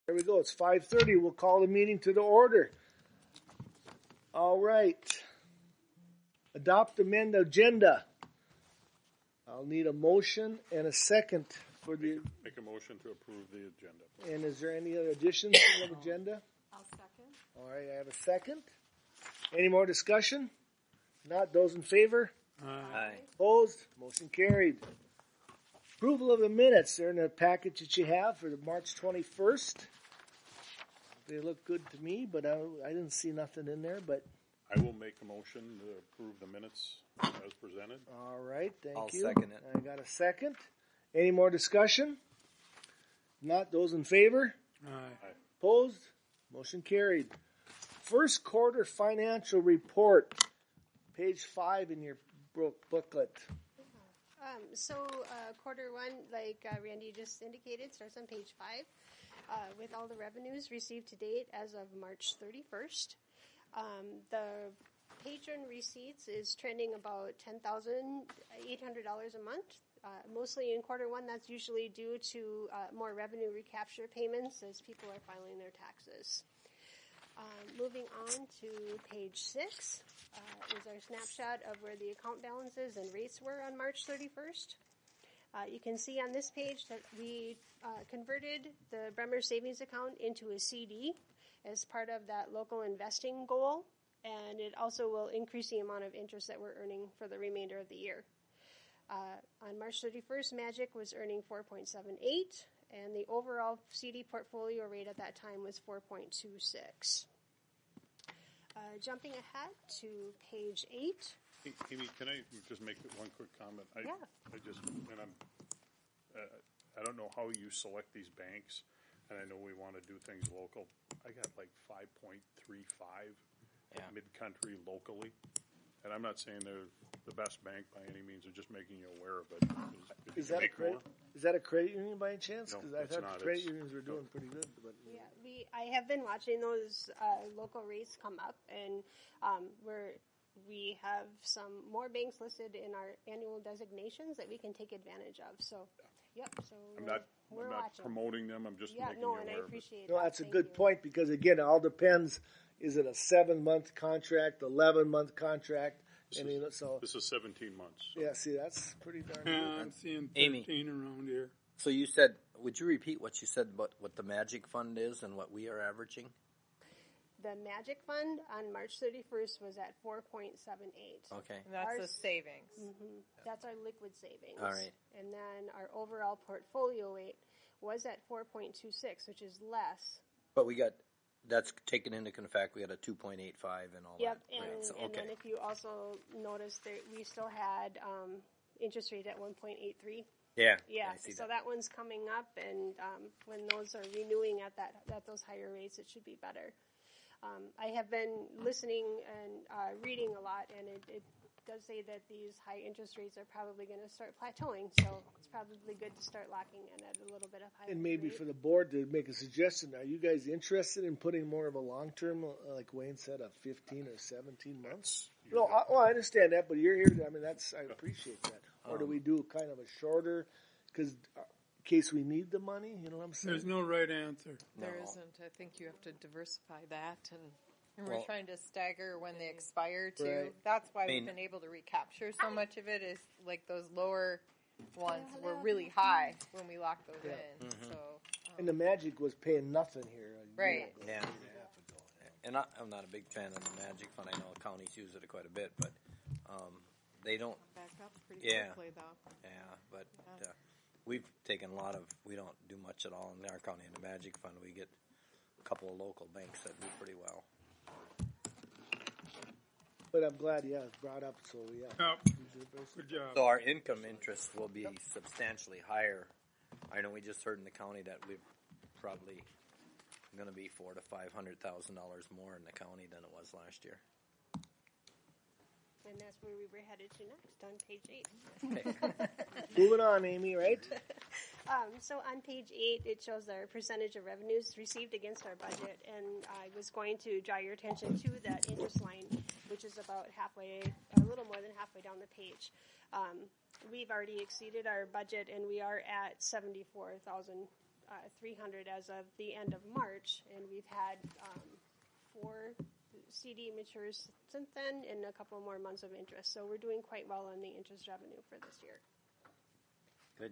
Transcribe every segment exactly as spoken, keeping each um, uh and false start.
There we go. It's five thirty. We'll call the meeting to the order. All right. Adopt amend agenda. I'll need a motion and a second for the. Make a motion to approve the agenda. And is there any other additions to the agenda? I'll second. All right, I have a second. Any more discussion? Not those in favor? Aye. Opposed? Motion carried. Approval of the minutes. They're in the package that you have for the March twenty-first. They look good to me, but I, I didn't see nothing in there. But I will make a motion to approve the minutes as presented. all right, thank I'll you. second it. I got a second. Any more discussion? Not those in favor? Aye. Opposed? Motion carried. First quarter financial report, page five in your book booklet. Um, so uh, quarter one, like uh, Randy just indicated, starts on page five uh, with all the revenues received to date as of March thirty-first. Um, the patron receipts is trending about ten thousand eight hundred dollars a month. Uh, mostly in quarter one, that's usually due to uh, more revenue recapture payments as people are filing their taxes. Um, moving on to page six uh, is our snapshot of where the account balances and rates were on March thirty-first. Uh, you can see on this page that we uh, converted the Bremer savings account into a C D as part of that local investing goal, and it also will increase the amount of interest that we're earning for the remainder of the year. Uh, on March thirty-first, Magic was earning four point seven eight. And the overall C D portfolio rate at that time was four point two six. Uh, jumping ahead to page eight. Hey, Amy, can I just make one quick comment? I, Yeah. I just, and I'm, uh, I don't know how you select these banks, and I know we want to do things local. I got like five point three five Yeah. mid-country locally. And I'm not saying they're the best bank by any means. I'm just making you aware of it. If you Is can that a make credit? more, Is that a credit union by any chance? No, Because I it's thought not. the credit It's- unions were doing pretty good. But Yeah, we I have been watching those uh, local rates come up, and um, we're we have some more banks listed in our annual designations that we can take advantage of. So, yep. So I'm we're, not, we're I'm not watching. promoting them. I'm just Yeah, making no, you and I aware of it. appreciate no, that. that's a Thank good you. point because again, it all depends. Is it a seven-month contract, eleven-month contract? This I is- mean, so This is seventeen months. so- yeah. See, that's pretty darn Yeah, good. I'm seeing Amy. thirteen around here. So you said, would you repeat what you said about what the Magic Fund is and what we are averaging? The Magic Fund on March thirty-first was at four point seven eight. Okay. And that's Ours- the savings. Mm-hmm. That's our liquid savings. All right. And then our overall portfolio rate was at four point two six, which is less. But we got, that's taken into fact, we got a two point eight five and all Yep, that. and, Right, so, and okay. then if you also notice that we still had um, interest rate at one point eight three. Yeah. Yeah, I see so that. that one's coming up, and um, when those are renewing at that at those higher rates, it should be better. Um, I have been listening and uh, reading a lot, and it, it does say that these high interest rates are probably going to start plateauing. So it's probably good to start locking in at a little bit of higher. And maybe rate. for the board to make a suggestion, are you guys interested in putting more of a long-term, uh, like Wayne said, of fifteen or seventeen months? No, I, well, I understand that, but you're here. To, I mean, that's I appreciate that. Or do we do kind of a shorter, because uh, in case we need the money? You know what I'm saying? There's no right answer. There No. isn't. I think you have to diversify that, and, and we're Well- trying to stagger when they expire too. Right. That's why I mean- we've been able to recapture so much of it. Is like those lower ones were really high when we locked those in. Mm-hmm. So um, And the Magic was paying nothing here. a year Right. ago. Yeah. And I, I'm not a big fan of the Magic Fund. I know counties use it quite a bit, but um, they don't. back up pretty Yeah. quickly though. Yeah, but uh, we've taken a lot of. We don't do much at all in our county in the Magic Fund. We get a couple of local banks that do pretty well. But I'm glad, yeah, it's brought up. So yeah. Yep. Good job. So our income interest will be substantially higher. I know we just heard in the county that we're probably going to be four to five hundred thousand dollars more in the county than it was last year. And that's where we were headed to next on page eight. Moving on, Amy. Right? Um, so on page eight, it shows our percentage of revenues received against our budget, and I was going to draw your attention to that interest line, which is about halfway, a little more than halfway down the page. Um, we've already exceeded our budget, and we are at seventy-four thousand uh, three hundred as of the end of March, and we've had um, four C D matures since then, and a couple more months of interest. So we're doing quite well on the interest revenue for this year. Good.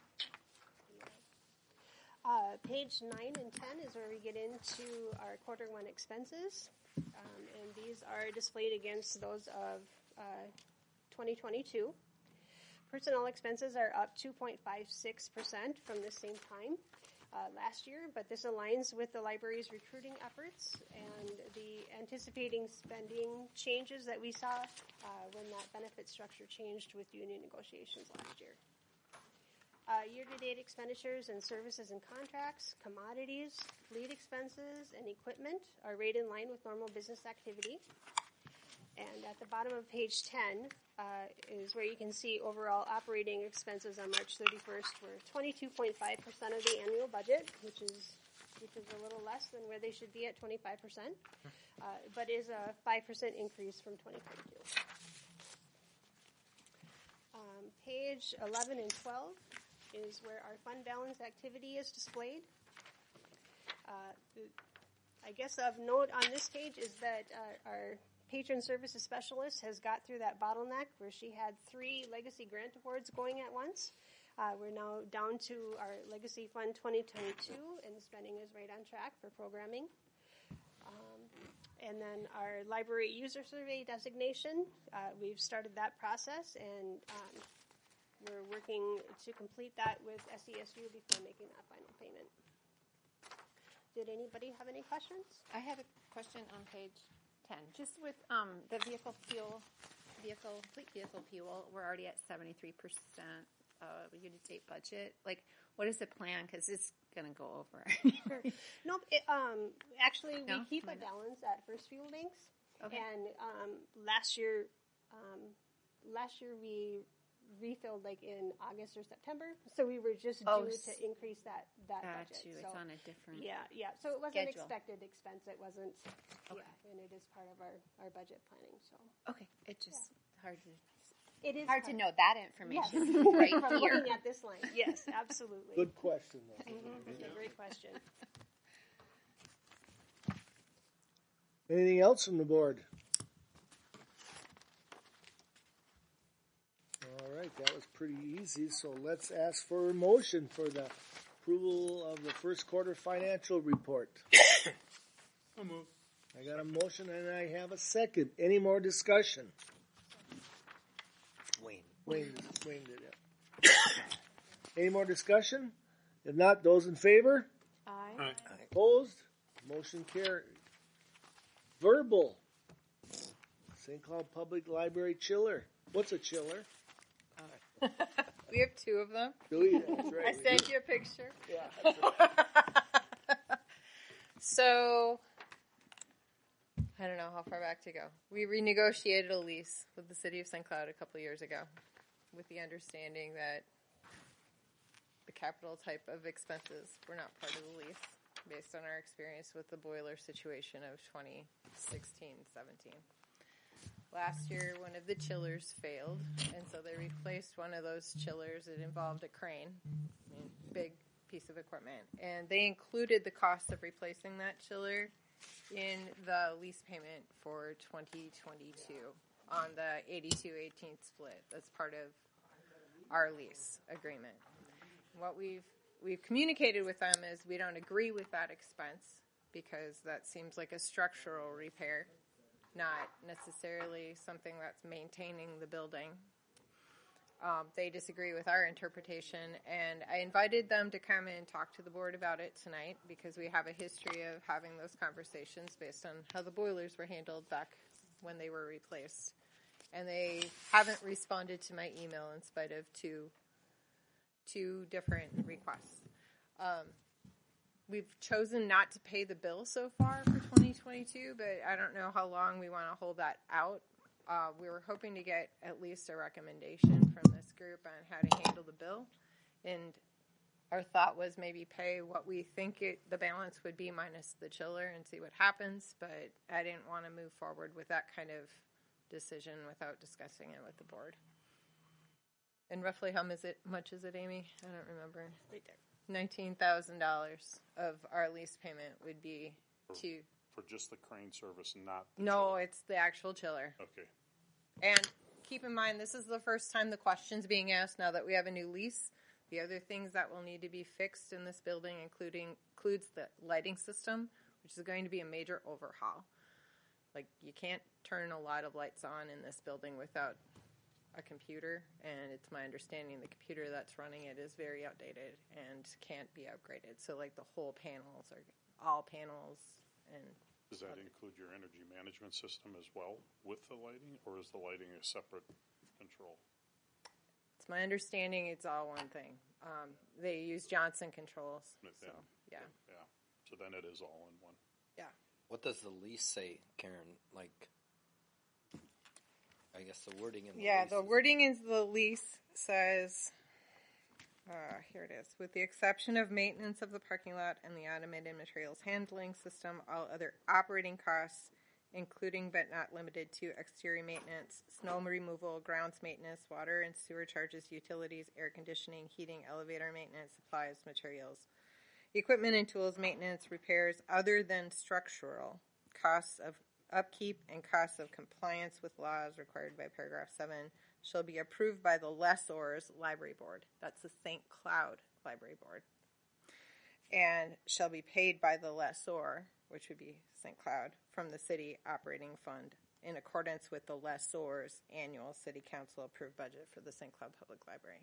Uh, page nine and ten is where we get into our quarter one expenses, um, and these are displayed against those of uh, twenty twenty-two. Personnel expenses are up two point five six percent from the same time uh, last year, but this aligns with the library's recruiting efforts and the anticipating spending changes that we saw uh, when that benefit structure changed with union negotiations last year. Uh, year-to-date expenditures and services and contracts, commodities, fleet expenses, and equipment are right in line with normal business activity. And at the bottom of page ten uh, is where you can see overall operating expenses on March thirty-first were twenty-two point five percent of the annual budget, which is which is a little less than where they should be at twenty-five percent, uh, but is a five percent increase from twenty twenty-two. Um, page eleven and twelve is where our fund balance activity is displayed. Uh, the, I guess of note on this page is that uh, our patron services specialist has got through that bottleneck where she had three legacy grant awards going at once. Uh, we're now down to our Legacy Fund twenty twenty-two, and the spending is right on track for programming. Um, and then our library user survey designation, uh, we've started that process, and um, we're working to complete that with S E S U before making that final payment. Did anybody have any questions? I had a question on page ten. Just with um, the vehicle fuel, vehicle fleet vehicle fuel, we're already at seventy-three percent of year-to-date budget. Like, what is the plan? Because it's going to go over. No, it, um, actually, No? we keep a Why not? balance at First Fuel Banks. Okay. And um, last year, um, last year we refilled like in August or September, so we were just Oh, due s- to increase that that Got budget. you. So, It's on a different. yeah, yeah. So it wasn't schedule. expected expense. It wasn't. Okay. Yeah, and it is part of our, our budget planning. So Okay. It just hard to it is hard to part- know that Yes, information right from here. looking at this line. Yes, absolutely. Good question, though. Yeah, great question. Anything else from the board? All right, that was pretty easy. So let's ask for a motion for the approval of the first quarter financial report. I'll move. I got a motion and I have a second. Any more discussion? Wayne. Wayne, Wayne did it. Any more discussion? If not, those in favor? Aye. Aye. Opposed? Motion carried. Verbal. Saint Cloud Public Library chiller. What's a chiller? We have two of them. Do we? That's right. I we sent do. you a picture. Yeah, that's right. So, I don't know how far back to go. We renegotiated a lease with the city of Saint Cloud a couple of years ago with the understanding that the capital type of expenses were not part of the lease based on our experience with the boiler situation of twenty sixteen seventeen. Last year, one of the chillers failed, and so they replaced one of those chillers. It involved a crane, I mean, big piece of equipment, and they included the cost of replacing that chiller in the lease payment for twenty twenty-two on the eighty-two eighteen split. That's part of our lease agreement. What we've we've communicated with them is we don't agree with that expense because that seems like a structural repair, not necessarily something that's maintaining the building. Um, they disagree with our interpretation, and I invited them to come and talk to the board about it tonight because we have a history of having those conversations based on how the boilers were handled back when they were replaced. And they haven't responded to my email in spite of two, two different requests. Um, We've chosen not to pay the bill so far for twenty twenty-two, but I don't know how long we want to hold that out. Uh, we were hoping to get at least a recommendation from this group on how to handle the bill. And our thought was maybe pay what we think it, the balance would be minus the chiller and see what happens. But I didn't want to move forward with that kind of decision without discussing it with the board. And roughly how much is it, much is it, Amy? I don't remember. Right there. nineteen thousand dollars of our lease payment would be to. For just the crane service, not the No, chiller. it's the actual chiller. Okay. And keep in mind, this is the first time the question's being asked now that we have a new lease. The other things that will need to be fixed in this building including includes the lighting system, which is going to be a major overhaul. Like, you can't turn a lot of lights on in this building without a computer, and it's my understanding the computer that's running it is very outdated and can't be upgraded. So, like, the whole panels are all panels. And does that include your energy management system as well with the lighting, or is the lighting a separate control? It's my understanding it's all one thing. Um, they use Johnson Controls. But So, then- yeah. Yeah. So then it is all in one. Yeah. What does the lease say, Karen? Like, I guess the wording in the Yeah, lease the is- wording in the lease says, uh, here it is, with the exception of maintenance of the parking lot and the automated materials handling system, all other operating costs, including but not limited to exterior maintenance, snow removal, grounds maintenance, water and sewer charges, utilities, air conditioning, heating, elevator maintenance, supplies, materials, equipment and tools maintenance, repairs other than structural, costs of upkeep and costs of compliance with laws required by paragraph seven shall be approved by the lessor's library board. That's the Saint Cloud Library Board. And shall be paid by the lessor, which would be Saint Cloud, from the city operating fund in accordance with the lessor's annual city council approved budget for the Saint Cloud Public Library.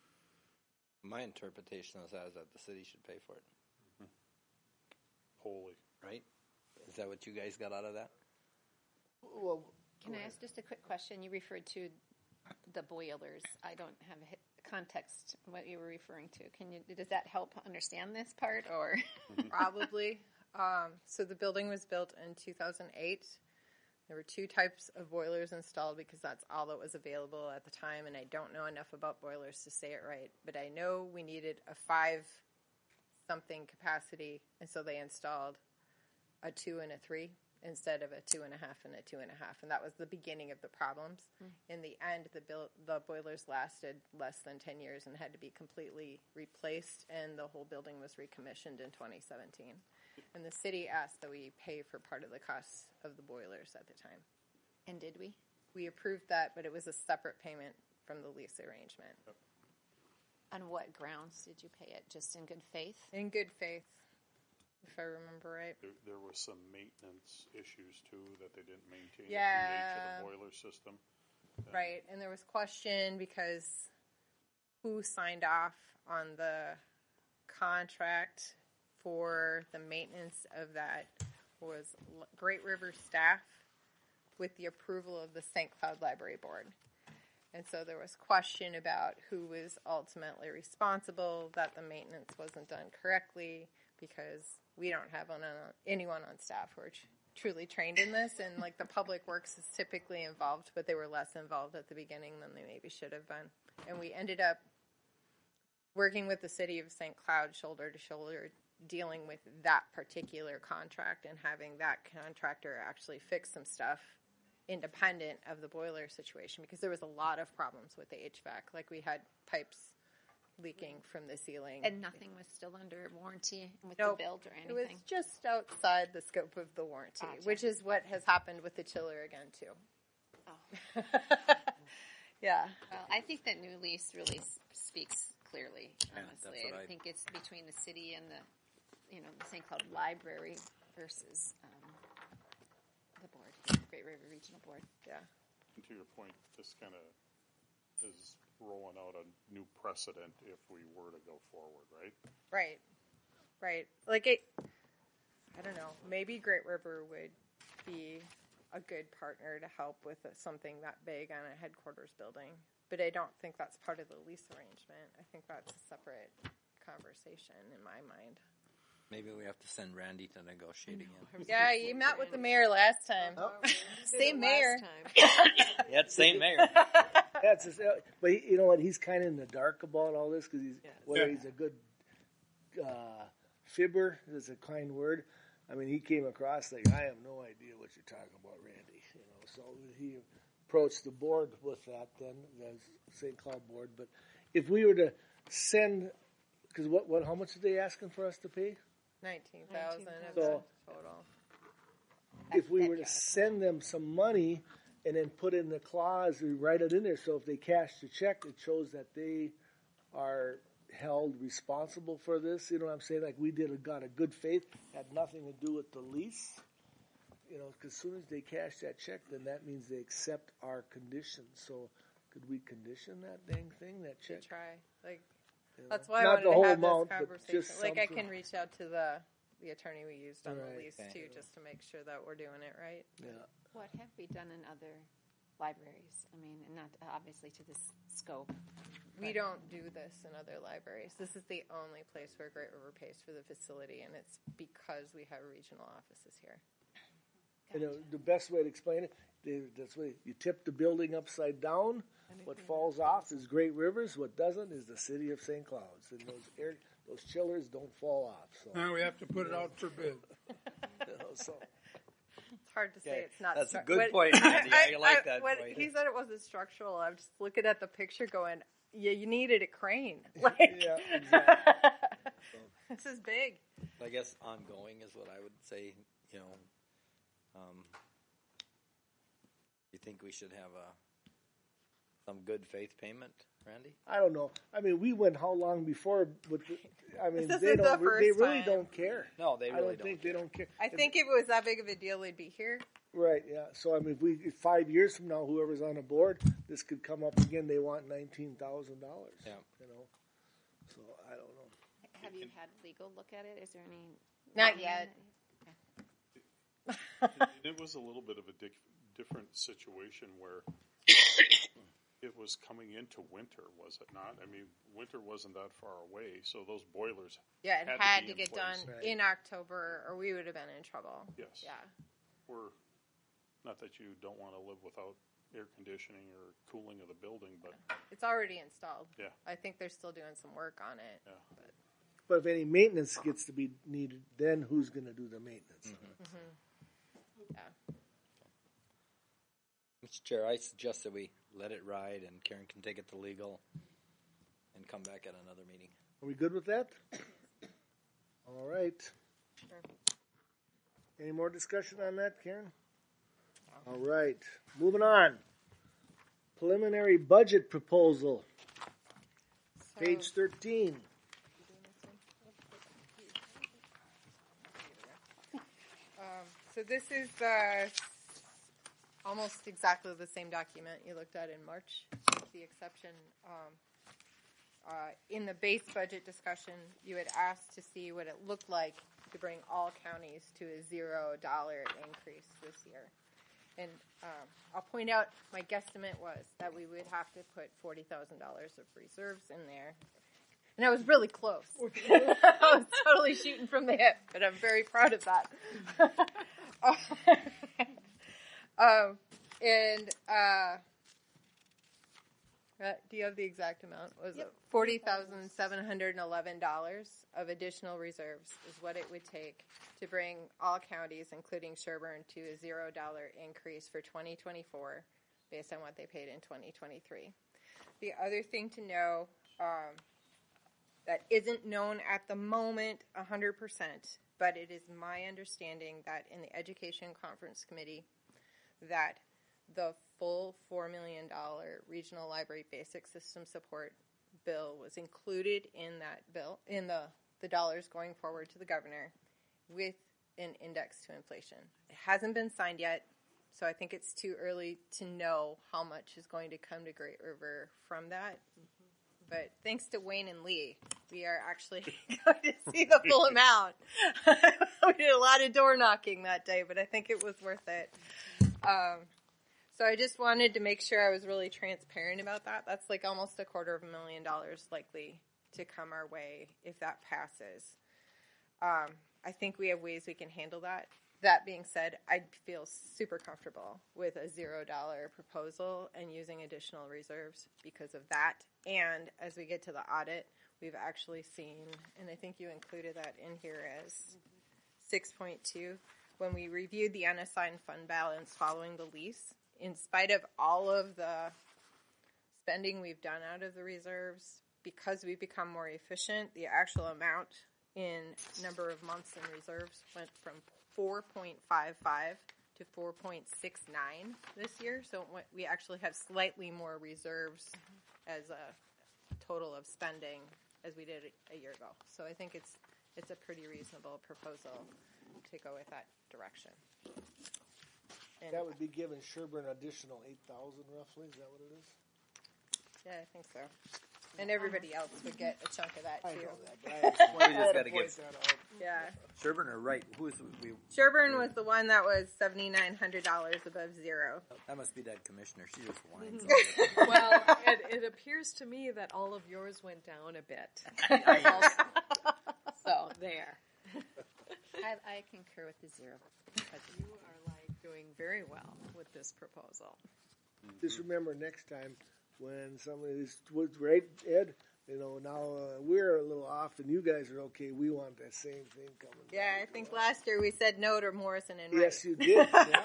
My interpretation of that is that the city should pay for it, Wholly. right? Is that what you guys got out of that? Well, Can I ask just a quick question? You referred to the boilers. I don't have a hi- context what you were referring to. Can you? Does that help understand this part, or? Probably. Um, so the building was built in two thousand eight. There were two types of boilers installed because that's all that was available at the time, and I don't know enough about boilers to say it right. But I know we needed a five-something capacity, and so they installed a two and a three instead of a two and a half and a two and a half, and that was the beginning of the problems. Mm. In the end, the bil- the boilers lasted less than ten years and had to be completely replaced, and the whole building was recommissioned in twenty seventeen. And the city asked that we pay for part of the costs of the boilers at the time. And did we? We approved that, but it was a separate payment from the lease arrangement. On what grounds did you pay it? Just in good faith? In good faith, if I remember right. There, there was some maintenance issues too that they didn't maintain Yeah. the pH of the boiler system. Right, and there was question because who signed off on the contract for the maintenance of that was L- Great River staff with the approval of the Saint Cloud Library Board. And so there was question about who was ultimately responsible, that the maintenance wasn't done correctly, because we don't have on, on, anyone on staff who are tr- truly trained in this, and like the public works is typically involved, but they were less involved at the beginning than they maybe should have been. And we ended up working with the city of Saint Cloud shoulder to shoulder, dealing with that particular contract and having that contractor actually fix some stuff independent of the boiler situation, because there was a lot of problems with the H V A C. Like, we had pipes leaking from the ceiling. And nothing was still under warranty with Nope. the build or It was anything? just outside the scope of the warranty, Gotcha. which is what has happened with the chiller again, too. Oh. Yeah. Well, I think that new lease really s- speaks clearly, Yeah, honestly. that's what I I- think it's between the city and the, you know, the Saint Cloud Library versus um, the board, Great River Regional Board. Yeah. And to your point, this kind of is rolling out a new precedent if we were to go forward, right? Right. Right. Like, it, I don't know, maybe Great River would be a good partner to help with something that big on a headquarters building. But I don't think that's part of the lease arrangement. I think that's a separate conversation in my mind. Maybe we have to send Randy to negotiate again. Yeah, you met with the mayor last time. Oh. Same mayor. Yeah, it's same mayor. That's his, uh, but he, you know what? He's kind of in the dark about all this because he's whether he's a good uh, fibber is a kind word. I mean, he came across like, I have no idea what you're talking about, Randy. You know, so he approached the board with that then, the Saint Cloud board. But if we were to send Because what, what, how much are they asking for us to pay? Nineteen thousand of So- the total. If we were to send them some money and then put in the clause, we write it in there, so if they cash the check, it shows that they are held responsible for this, you know what I'm saying? Like we did, a, got a good faith, had nothing to do with the lease. You know, because as soon as they cash that check, then that means they accept our conditions. So could we condition that dang thing, that check? Try. Like, You know? that's why I Not wanted the to whole have amount, this but conversation. just Like, I something. can reach out to the the attorney we used on Right. the lease Okay. too, just to make sure that we're doing it right. Yeah. What have we done in other libraries? I mean, and not obviously to this scope. We don't do this in other libraries. This is the only place where Great River pays for the facility, and it's because we have regional offices here. You know, the best way to explain it, the- that's way you tip the building upside down. What falls off is Great Rivers. What doesn't is the city of Saint Clouds. And those air, those chillers don't fall off. So, Now we have to put it out for bid. you know, so It's hard to say Okay, it's not. that's a stru- good what- point, Randy. I like that when point. He said it wasn't structural. I'm just looking at the picture, going, "Yeah, you needed a crane." Like, yeah, exactly. this is big. I guess ongoing is what I would say. You know, um, you think we should have a some good faith payment, Randy? I don't know. I mean, we went how long before? With the, I mean, This they isn't don't. the re- they first really time. don't care. No, they I really don't think they don't care. I think if it was that big of a deal, they'd be here. Right. Yeah. So I mean, if we if five years from now, whoever's on the board, this could come up again. They want nineteen thousand dollars. Yeah. You know. So I don't know. Have you had legal look at it? Is there any? Not yet. And it was a little bit of a dic- different situation where it was coming into winter, was it not? I mean, winter wasn't that far away, so those boilers, Yeah, it Had to had be to in get place. done Right. in October, or we would have been in trouble. yes, Yeah. were, not that you don't want to live without air conditioning or cooling of the building, but It's already installed. Yeah. I think they're still doing some work on it. yeah. But if any maintenance gets to be needed, then who's going to do the maintenance? Yeah. Mister Chair, I suggest that we let it ride, and Karen can take it to legal, and come back at another meeting. Are we good with that? All right. Sure. Any more discussion on that, Karen? All right. Moving on. Preliminary budget proposal, So, page thirteen. Um, so this is uh, almost exactly the same document you looked at in March, with the exception. Um, uh, in the base budget discussion, you had asked to see what it looked like to bring all counties to a zero dollar increase this year. And um, I'll point out my guesstimate was that we would have to put forty thousand dollars of reserves in there. And I was really close. I was totally shooting from the hip, but I'm very proud of that. um, and uh, uh, do you have the exact amount? Was Yep. it forty thousand seven hundred eleven dollars of additional reserves is what it would take to bring all counties, including Sherburne, to a zero dollar increase for twenty twenty-four based on what they paid in twenty twenty-three. The other thing to know, um, that isn't known at the moment one hundred percent, but it is my understanding that in the Education Conference Committee that the full four million dollars Regional Library Basic System Support bill was included in that bill, in the, the dollars going forward to the governor with an index to inflation. It hasn't been signed yet, so I think it's too early to know how much is going to come to Great River from that. But thanks to Wayne and Lee, we are actually going to see the full amount. We did a lot of door knocking that day, but I think it was worth it. Um, so I just wanted to make sure I was really transparent about that. That's like almost a quarter of a million dollars likely to come our way if that passes. Um, I think we have ways we can handle that. That being said, I feel super comfortable with a zero dollar proposal and using additional reserves because of that. And as we get to the audit, we've actually seen, and I think you included that in here as six point two, when we reviewed the unassigned fund balance following the lease, in spite of all of the spending we've done out of the reserves, because we've become more efficient, the actual amount in number of months in reserves went from four point five five to four point six nine this year. So it went- we actually have slightly more reserves as a total of spending as we did a year ago. So I think it's it's a pretty reasonable proposal to go with that direction. And That would be giving Sherburne an additional eight thousand roughly, is that what it is? yeah, I think so. And everybody else would get a chunk of that I too. know that, but I just wanted We just to gotta point get- that out. Yeah. Sherburne or Wright? Who's we? Sherburne was the one that was seventy nine hundred dollars above zero. That must be that commissioner. She just whines. Well, it, it appears to me that all of yours went down a bit. So there. I, I concur with the zero. You are like doing very well with this proposal. Just remember next time when somebody's, right, Ed? You know, now uh, we're a little off and you guys are okay. We want that same thing coming. Yeah, I think last year we said no to Morrison and Wright. Yes, you did. Yeah.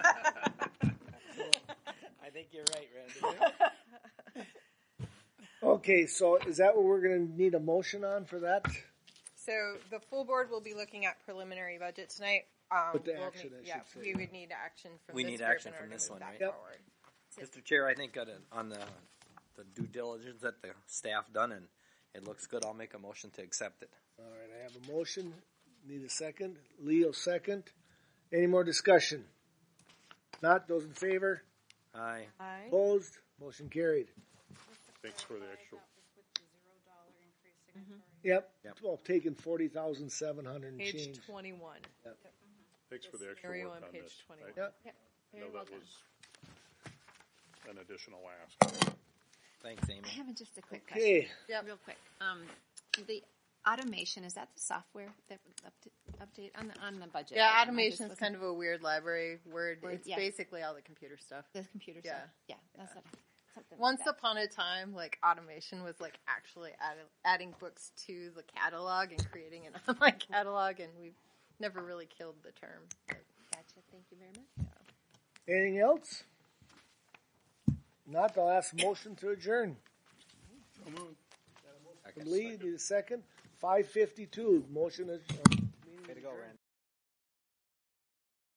I think you're right, Randy. Okay, so is that what we're going to need a motion on for that? So the full board will be looking at preliminary budget tonight. Um, But the we'll action, need- I yeah, should say. we would need action from We this need group action in from order to this move one, that right? Yep. forward. Mister Chair, I think on the, on the the due diligence that the staff done, and it looks good. I'll make a motion to accept it. All right, I have a motion. Need a second. Leo second. Any more discussion? Not those in favor? Aye. Aye. Opposed? Motion carried. Thanks for the extra. Yep. Yep. Well, taking forty thousand seven hundred and Page change. twenty-one. Thanks for the extra Scenario work on on page this. twenty-one. Yep. I Very know well that done. was an additional ask. Thanks, Amy. I have just a quick Okay. question. Yep. Real quick. Um, the automation, is that the software that was up to, update on the, on the budget? Yeah, item? I automation just is wasn't- kind of a weird library word. Word, It's yeah. basically all the computer stuff. The computer Yeah. stuff. Yeah, that's what, something Once like that. upon a time, like automation was like actually add, adding books to the catalog and creating an online catalog, and we've never really killed the term. But Gotcha. Thank you very much. Anything else? Not, I'll ask motion to adjourn. From Lee, need a second. Five fifty-two. Motion is. Way to go, Randy.